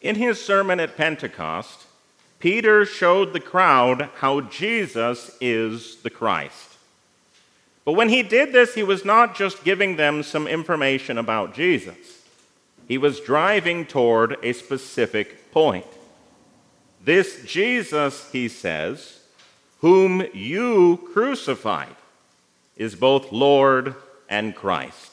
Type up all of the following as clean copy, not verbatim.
In his sermon at Pentecost, Peter showed the crowd how Jesus is the Christ. But when he did this, he was not just giving them some information about Jesus. He was driving toward a specific point. This Jesus, he says, whom you crucified, is both Lord and Christ.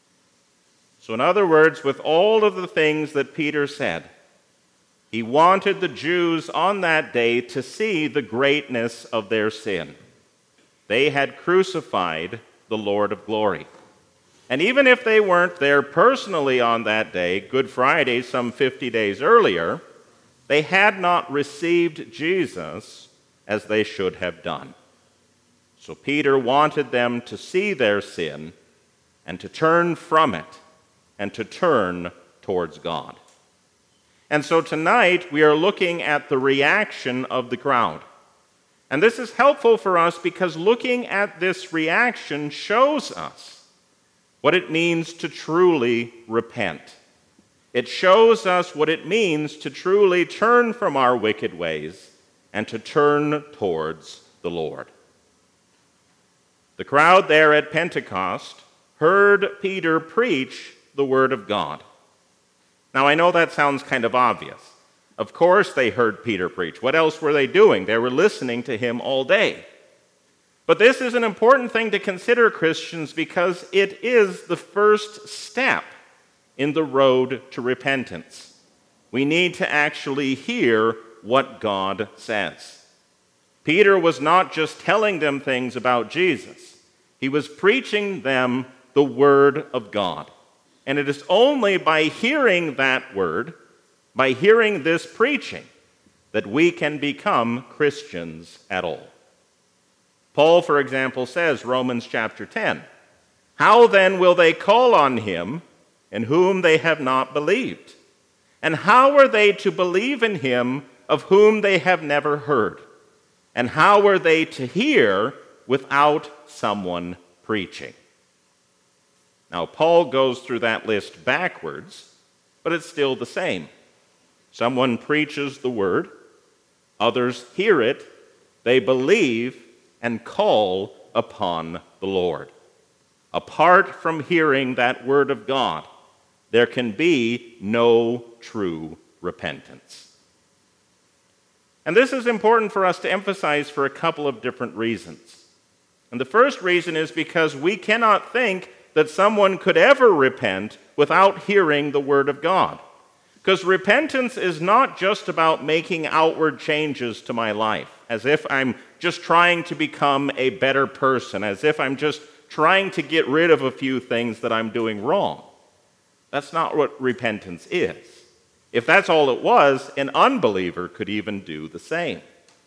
So in other words, with all of the things that Peter said, he wanted the Jews on that day to see the greatness of their sin. They had crucified the Lord of glory. And even if they weren't there personally on that day, Good Friday, some 50 days earlier, they had not received Jesus as they should have done. So Peter wanted them to see their sin and to turn from it and to turn towards God. And so tonight we are looking at the reaction of the crowd. And this is helpful for us because looking at this reaction shows us what it means to truly repent. It shows us what it means to truly turn from our wicked ways and to turn towards the Lord. The crowd there at Pentecost heard Peter preach the Word of God. Now, I know that sounds kind of obvious. Of course they heard Peter preach. What else were they doing? They were listening to him all day. But this is an important thing to consider, Christians, because it is the first step in the road to repentance. We need to actually hear what God says. Peter was not just telling them things about Jesus. He was preaching them the Word of God. And it is only by hearing that word, by hearing this preaching, that we can become Christians at all. Paul, for example, says, Romans chapter 10, "How then will they call on him in whom they have not believed? And how are they to believe in him of whom they have never heard? And how are they to hear without someone preaching?" Now, Paul goes through that list backwards, but it's still the same. Someone preaches the word, others hear it, they believe, and call upon the Lord. Apart from hearing that word of God, there can be no true repentance. And this is important for us to emphasize for a couple of different reasons. And the first reason is because we cannot think that someone could ever repent without hearing the Word of God. Because repentance is not just about making outward changes to my life, as if I'm just trying to become a better person, as if I'm just trying to get rid of a few things that I'm doing wrong. That's not what repentance is. If that's all it was, an unbeliever could even do the same.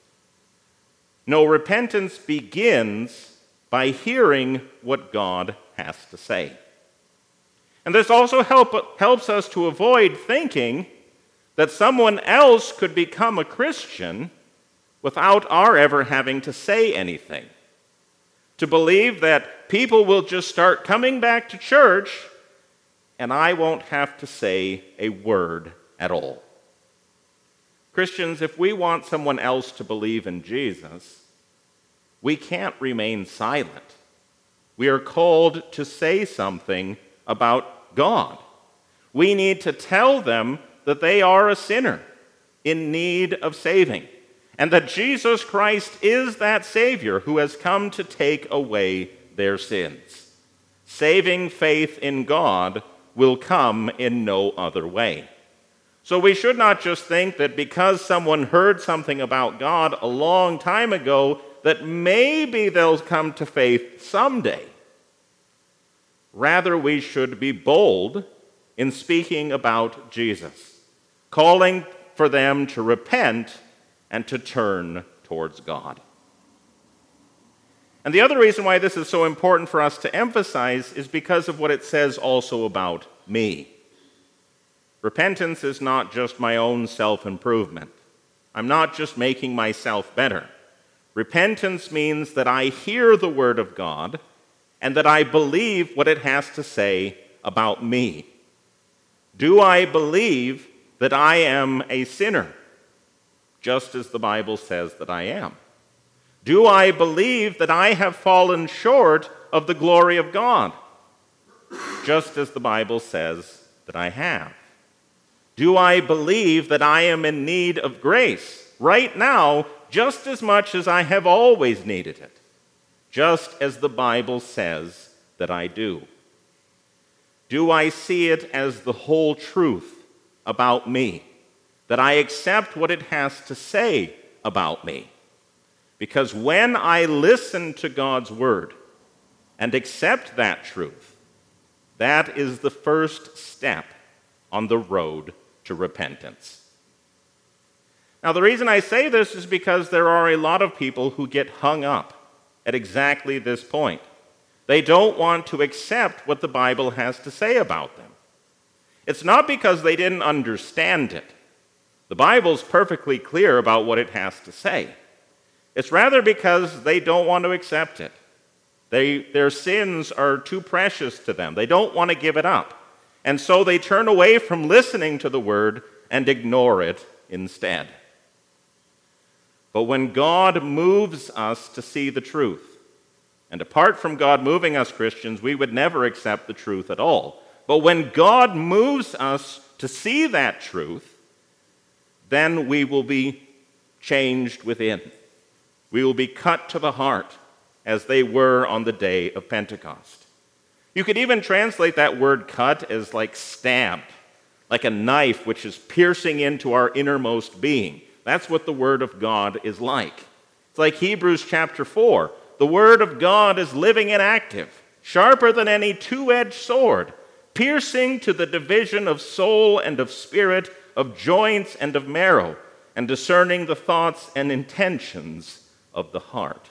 No, repentance begins by hearing what God has to say. And this also helps us to avoid thinking that someone else could become a Christian without our ever having to say anything. To believe that people will just start coming back to church and I won't have to say a word at all. Christians, if we want someone else to believe in Jesus, we can't remain silent. We are called to say something about God. We need to tell them that they are a sinner in need of saving, and that Jesus Christ is that Savior who has come to take away their sins. Saving faith in God will come in no other way. So we should not just think that because someone heard something about God a long time ago, that maybe they'll come to faith someday. Rather, we should be bold in speaking about Jesus, calling for them to repent and to turn towards God. And the other reason why this is so important for us to emphasize is because of what it says also about me. Repentance is not just my own self-improvement. I'm not just making myself better. Repentance means that I hear the Word of God and that I believe what it has to say about me. Do I believe that I am a sinner, just as the Bible says that I am? Do I believe that I have fallen short of the glory of God, just as the Bible says that I have? Do I believe that I am in need of grace right now, just as much as I have always needed it, just as the Bible says that I do? Do I see it as the whole truth about me, that I accept what it has to say about me? Because when I listen to God's word and accept that truth, that is the first step on the road to repentance. Now, the reason I say this is because there are a lot of people who get hung up at exactly this point. They don't want to accept what the Bible has to say about them. It's not because they didn't understand it. The Bible's perfectly clear about what it has to say. It's rather because they don't want to accept it. Their sins are too precious to them. They don't want to give it up. And so they turn away from listening to the word and ignore it instead. But when God moves us to see the truth, and apart from God moving us, Christians, we would never accept the truth at all. But when God moves us to see that truth, then we will be changed within. We will be cut to the heart as they were on the day of Pentecost. You could even translate that word cut as like stabbed, like a knife which is piercing into our innermost being. That's what the Word of God is like. It's like Hebrews chapter 4. The Word of God is living and active, sharper than any two-edged sword, piercing to the division of soul and of spirit, of joints and of marrow, and discerning the thoughts and intentions of the heart.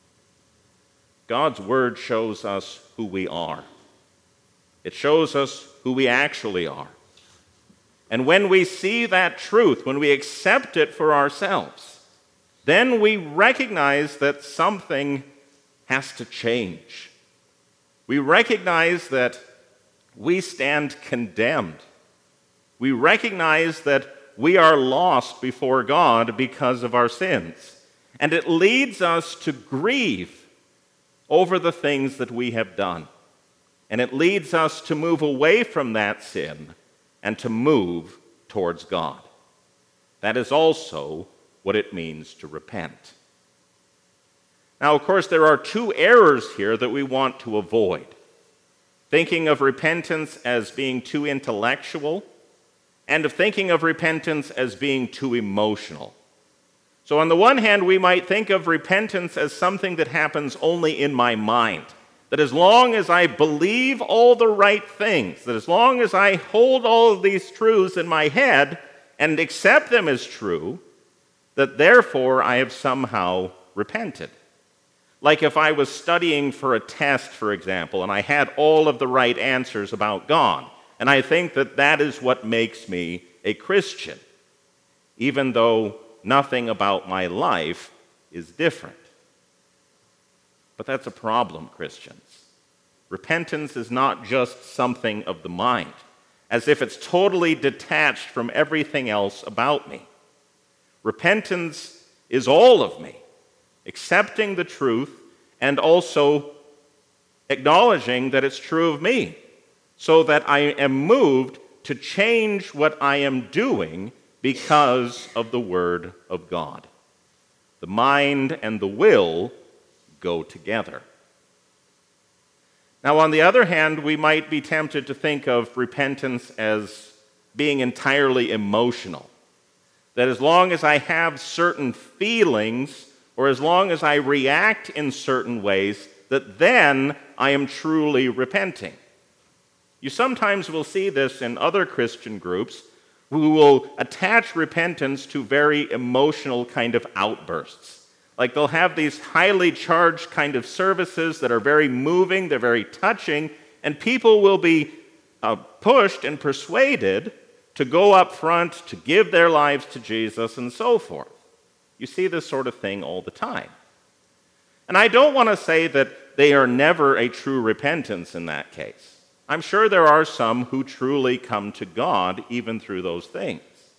God's Word shows us who we are. It shows us who we actually are. And when we see that truth, when we accept it for ourselves, then we recognize that something has to change. We recognize that we stand condemned. We recognize that we are lost before God because of our sins. And it leads us to grieve over the things that we have done. And it leads us to move away from that sin and to move towards God. That is also what it means to repent. Now, of course, there are two errors here that we want to avoid. Thinking of repentance as being too intellectual, and of thinking of repentance as being too emotional. So on the one hand, we might think of repentance as something that happens only in my mind. That as long as I believe all the right things, that as long as I hold all of these truths in my head and accept them as true, that therefore I have somehow repented. Like if I was studying for a test, for example, and I had all of the right answers about God, and I think that that is what makes me a Christian, even though nothing about my life is different. But that's a problem, Christians. Repentance is not just something of the mind, as if it's totally detached from everything else about me. Repentance is all of me, accepting the truth and also acknowledging that it's true of me, so that I am moved to change what I am doing because of the Word of God. The mind and the will go together. Now, on the other hand, we might be tempted to think of repentance as being entirely emotional. That as long as I have certain feelings, or as long as I react in certain ways, that then I am truly repenting. You sometimes will see this in other Christian groups who will attach repentance to very emotional kind of outbursts. Like they'll have these highly charged kind of services that are very moving, they're very touching, and people will be pushed and persuaded to go up front, to give their lives to Jesus, and so forth. You see this sort of thing all the time. And I don't want to say that they are never a true repentance in that case. I'm sure there are some who truly come to God even through those things.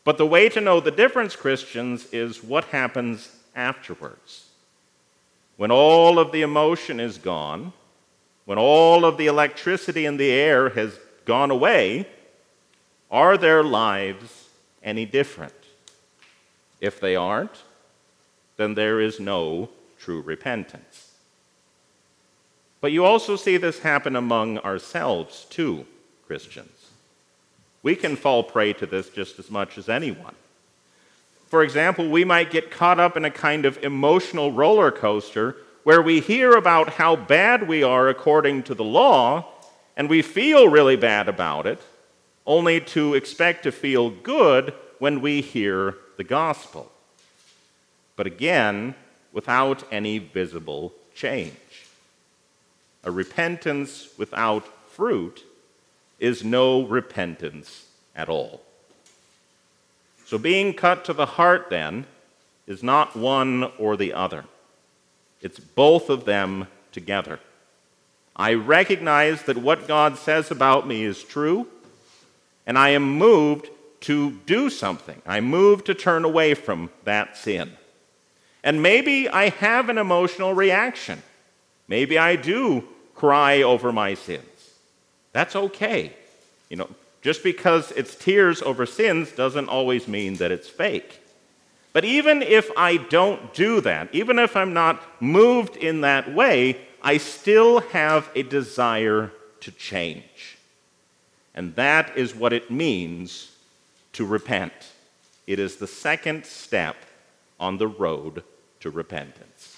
But the way to know the difference, Christians, is what happens afterwards. When all of the emotion is gone, when all of the electricity in the air has gone away, are their lives any different? If they aren't, then there is no true repentance. But you also see this happen among ourselves too, Christians. We can fall prey to this just as much as anyone. For example, we might get caught up in a kind of emotional roller coaster where we hear about how bad we are according to the law, and we feel really bad about it, only to expect to feel good when we hear the gospel. But again, without any visible change. A repentance without fruit is no repentance at all. So being cut to the heart, then, is not one or the other. It's both of them together. I recognize that what God says about me is true, and I am moved to do something. I'm moved to turn away from that sin. And maybe I have an emotional reaction. Maybe I do cry over my sins. That's okay. Just because it's tears over sins doesn't always mean that it's fake. But even if I don't do that, even if I'm not moved in that way, I still have a desire to change. And that is what it means to repent. It is the second step on the road to repentance.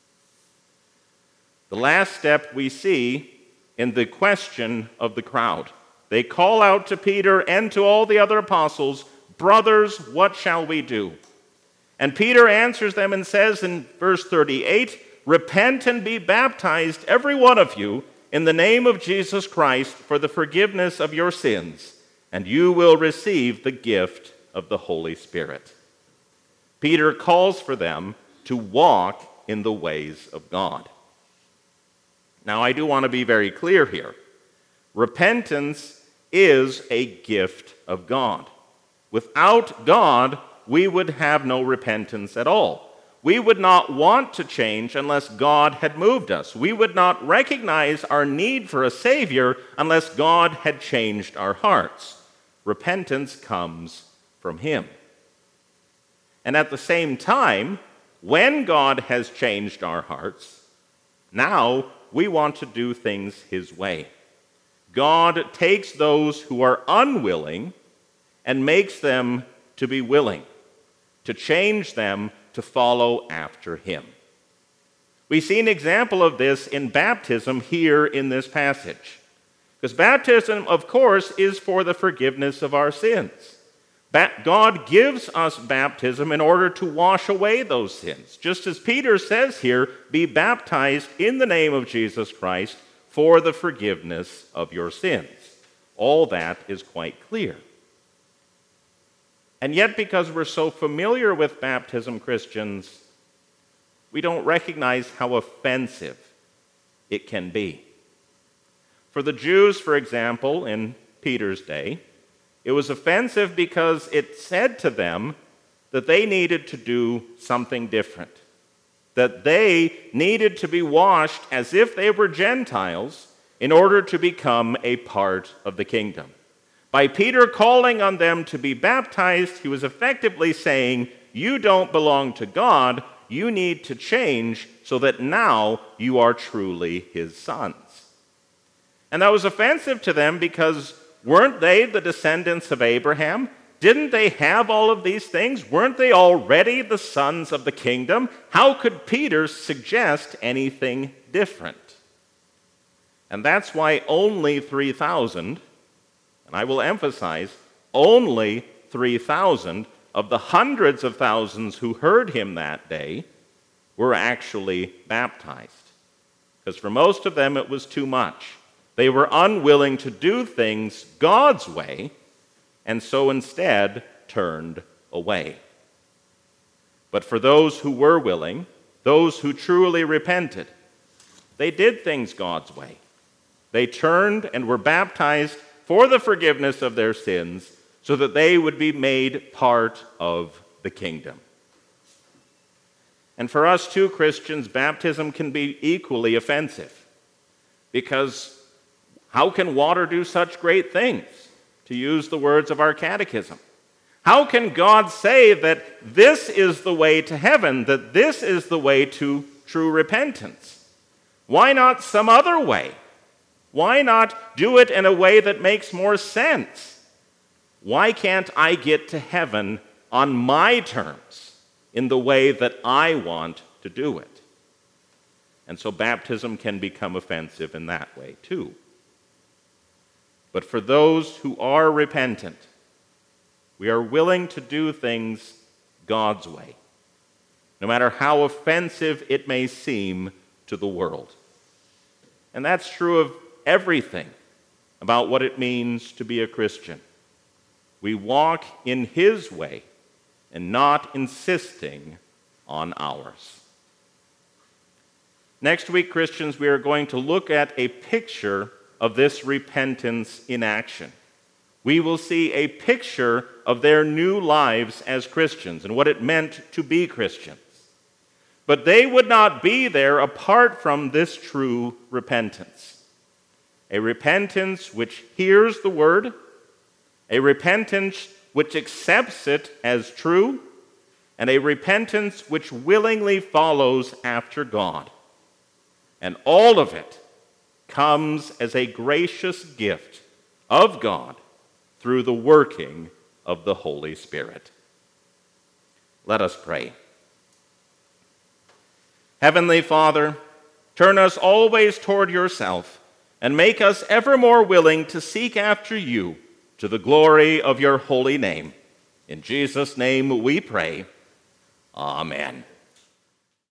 The last step we see in the question of the crowd. They call out to Peter and to all the other apostles, "Brothers, what shall we do?" And Peter answers them and says in verse 38, "Repent and be baptized, every one of you, in the name of Jesus Christ for the forgiveness of your sins, and you will receive the gift of the Holy Spirit." Peter calls for them to walk in the ways of God. Now, I do want to be very clear here. Repentance is a gift of God. Without God, we would have no repentance at all. We would not want to change unless God had moved us. We would not recognize our need for a Savior unless God had changed our hearts. Repentance comes from Him. And at the same time, when God has changed our hearts, now we want to do things His way. God takes those who are unwilling and makes them to be willing, to change them to follow after Him. We see an example of this in baptism here in this passage. Because baptism, of course, is for the forgiveness of our sins. God gives us baptism in order to wash away those sins. Just as Peter says here, be baptized in the name of Jesus Christ for the forgiveness of your sins. All that is quite clear. And yet, because we're so familiar with baptism, Christians, we don't recognize how offensive it can be. For the Jews, for example, in Peter's day, it was offensive because it said to them that they needed to do something different, that they needed to be washed as if they were Gentiles in order to become a part of the kingdom. By Peter calling on them to be baptized, he was effectively saying, you don't belong to God, you need to change so that now you are truly His sons. And that was offensive to them because weren't they the descendants of Abraham? Didn't they have all of these things? Weren't they already the sons of the kingdom? How could Peter suggest anything different? And that's why only 3,000, and I will emphasize, only 3,000 of the hundreds of thousands who heard him that day were actually baptized. Because for most of them it was too much. They were unwilling to do things God's way, and so instead turned away. But for those who were willing, those who truly repented, they did things God's way. They turned and were baptized for the forgiveness of their sins so that they would be made part of the kingdom. And for us too, Christians, baptism can be equally offensive, because how can water do such great things, to use the words of our catechism? How can God say that this is the way to heaven, that this is the way to true repentance? Why not some other way? Why not do it in a way that makes more sense? Why can't I get to heaven on my terms, in the way that I want to do it? And so baptism can become offensive in that way too. But for those who are repentant, we are willing to do things God's way, no matter how offensive it may seem to the world. And that's true of everything about what it means to be a Christian. We walk in His way and not insisting on ours. Next week, Christians, we are going to look at a picture of this repentance in action. We will see a picture of their new lives as Christians and what it meant to be Christians. But they would not be there apart from this true repentance. A repentance which hears the word, a repentance which accepts it as true, and a repentance which willingly follows after God. And all of it comes as a gracious gift of God through the working of the Holy Spirit. Let us pray. Heavenly Father, turn us always toward yourself and make us ever more willing to seek after you to the glory of your holy name. In Jesus' name we pray. Amen.